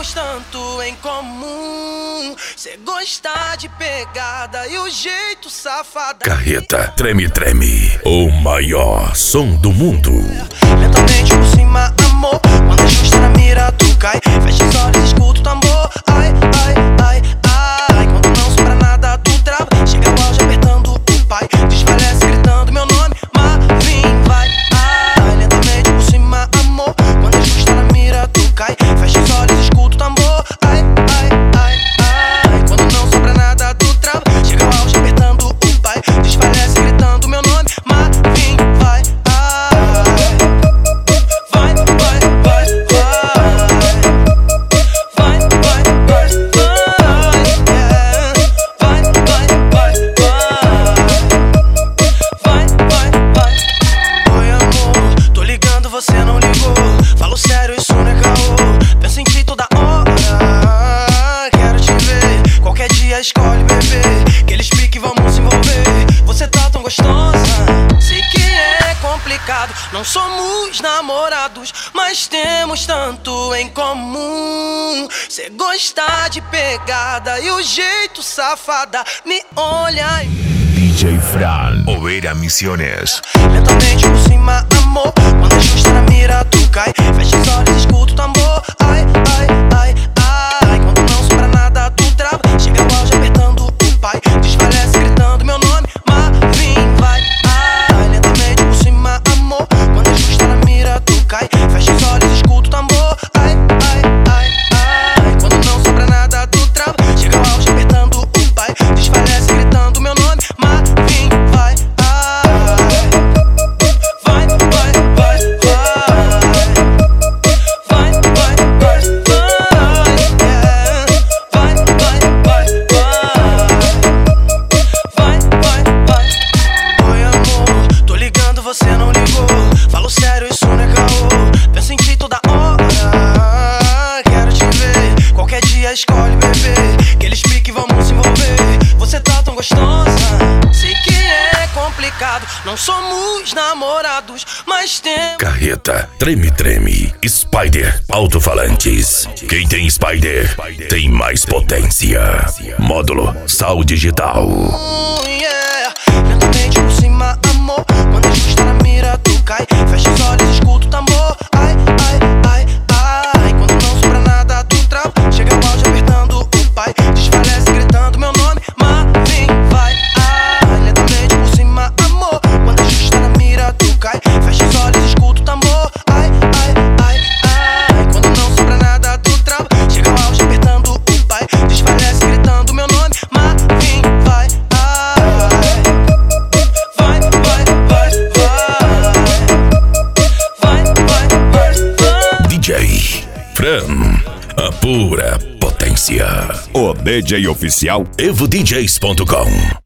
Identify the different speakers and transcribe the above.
Speaker 1: temos tanto em comum. Cê gosta de pegada e o jeito safado.
Speaker 2: Carreta Treme Treme, o maior som do mundo.
Speaker 1: Lentamente por cima, amor. Quando a gente tá na mira, tu cai. Fecha os olhos, escuta o tambor. Ai, ai, ai, ai. Quando não sobra nada, tu trava. Chega o auge apertando o pai. Desfalece gritando meu nome, Marvin, vai. Ai, lentamente por cima, amor. Quando a gente tá na mira, tu cai. Fecha os olhos, escuta o tambor. Ai, ai, ai, ai. Quando não sobra nada, tu trava. Chega o auge apertando o pai. Desfalece gritando meu nome, Marvin, vai. Você não ligou, falo sério, isso não é caô. Penso em ti toda hora, quero te ver. Qualquer dia escolhe, bebê, que eles piquem, vamos se envolver. Você tá tão gostosa, sei que é complicado. Não somos namorados, mas temos tanto em comum. Cê gosta de pegada e o jeito safada. Me olha aí.
Speaker 2: DJ Fran, Oveira Misiones.
Speaker 1: Lentamente por cima, amor. Quando a gente tá na mira, tu cai. Fecha os olhos, escuta o tambor. Ai, ai, ai, ai. Quando não sobra nada, tu trava. Chega o auge apertando o pai. Desfalece gritando meu nome, Marvin, vai. Ai, lentamente por cima, amor. Quando a gente tá na mira, tu cai. Fecha os olhos, escuta o tambor. Ai, ai, ai, ai. Quando não sobra nada, tu trava. Chega o auge apertando o pai. Desfalece gritando meu nome, Marvin, vai. Você não ligou, falo sério, isso não é caô. Penso em ti toda hora, quero te ver. Qualquer dia escolhe, bebê, que eles piquem, vamos se envolver. Você tá tão gostosa, sei que é complicado. Não somos namorados, mas temos.
Speaker 2: Carreta Treme Treme, Spider Alto-Falantes. Quem tem Spider tem mais potência. Módulo Sal Digital.
Speaker 1: Yeah. Lentamente por cima, amor. Quando a gente tá na mira, tu cai. Fecha os olhos, escuta o tambor. Ai, ai, ai, ai. Quando não sobra nada, tu trava. Chega o auge apertando o pai. Desfalece gritando meu nome, Marvin, vai. Ai, lentamente por cima, amor. Quando a gente tá na mira, tu cai. Fecha os olhos, escuta o tambor. Ai, ai, ai, ai. Quando não sobra nada, tu trava. Chega o auge apertando o pai. Desfalece gritando meu nome, Marvin, vai.
Speaker 2: DJ Fran, a pura potência. O DJ oficial EvoDJs.com.